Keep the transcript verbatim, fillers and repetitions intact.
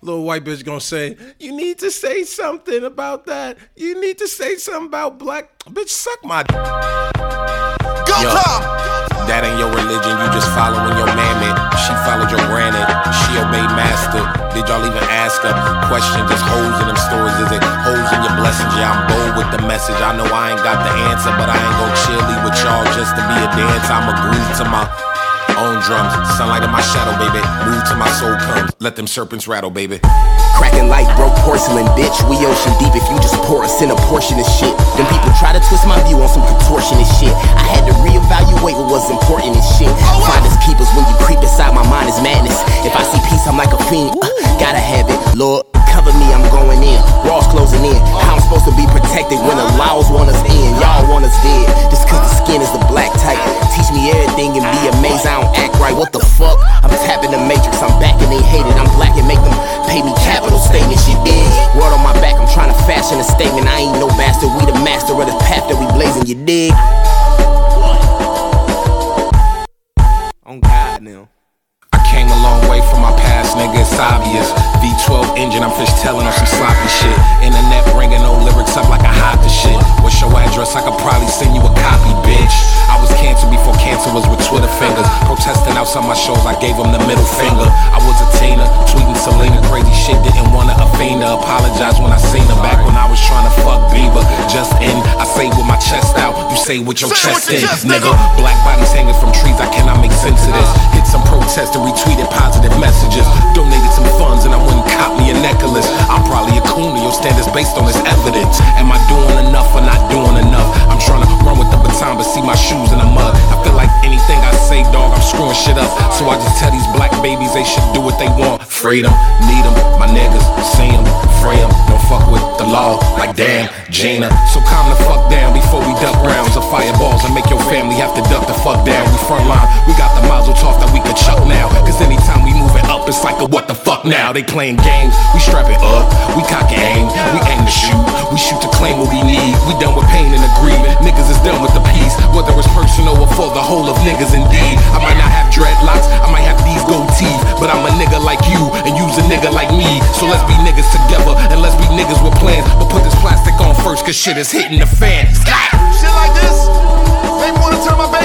little white bitch gonna say, you need to say something about that. You need to say something about black. Bitch, suck my d. Go Tom! That ain't your religion, you just following your mammy. She followed your granny, she obeyed master. Did y'all even ask her? Question, just holes in them stories. Is it holes in your blessings? Yeah, I'm bold with the message. I know I ain't got the answer, but I ain't gon' cheerlead with y'all just to be a dancer. I'ma groove to my own drums. Sunlight in my shadow, baby. Move till my soul comes. Let them serpents rattle, baby. Cracking like broke porcelain, bitch. We ocean deep if you just pour us in a portion of shit. Them people try to twist my view on some contortionist shit. I had to reevaluate what was important and shit. Finders keepers when you creep inside my mind is madness. If I see peace, I'm like a fiend. Uh, gotta have it, Lord. Cover me, I'm going in. Walls closing in. How I'm supposed to be protected when the laws want us in? Y'all want us dead. Just cause the skin is the black type. Teach me everything and be amazed. I don't act right. What the fuck? I'm tapping the matrix. I'm back and they hate it. I'm black and make them pay me capital statement. Shit big. Word on my back. I'm trying to fashion a statement. I ain't no bastard. We the master of this path that we blazing. You dig? On God now. I came a long way from my past, nigga, it's obvious. V twelve engine, I'm fish telling on some sloppy shit. Internet bringing no lyrics up like I hide the shit. What's your address? I could probably send you a copy, bitch. I was cancer before cancer was with Twitter fingers. Protesting outside my shows, I gave them the middle finger. I was a Tina, tweeting Selena, crazy shit, didn't wanna offend her. Apologize when I seen her back when I was trying to fuck Bieber. Just in, I say with my chest out, you say with your say chest with your in, chest, nigga. nigga. Black bodies hanging from trees, I cannot make sense of this. Hit some protest and retweeted positive messages. Donated some funds and I wouldn't cop me a necklace. I'm probably a coon, your standards based on this evidence. Am I doing enough or not doing enough? I'm trying to run with the baton but see my shoes in the mud. I feel like anything I say, dog, I'm screwing shit up. So I just tell these black babies they should do what they want. Freedom, need them, my niggas, see them, free them. Don't fuck with the law, like damn, Gina. So calm the fuck down before we duck rounds of fireballs and make your family have to duck the fuck down. We frontline, we got the mazel tov that we could chuck now. Cause anytime we move it up, it's like a what the fuck now. They playing games, we strap it up, we cock and aim, we aim to shoot, we shoot to claim what we need. We done with pain and agreement, niggas is done with the peace. Whether it's personal or for the whole of niggas indeed. I might not have dreadlocks, I might have these gold teeth, but I'm a nigga like you and you's a nigga like me. So let's be niggas together and let's be niggas with plans. But put this plastic on first cause shit is hitting the fan. Shit like this, they wanna turn my back.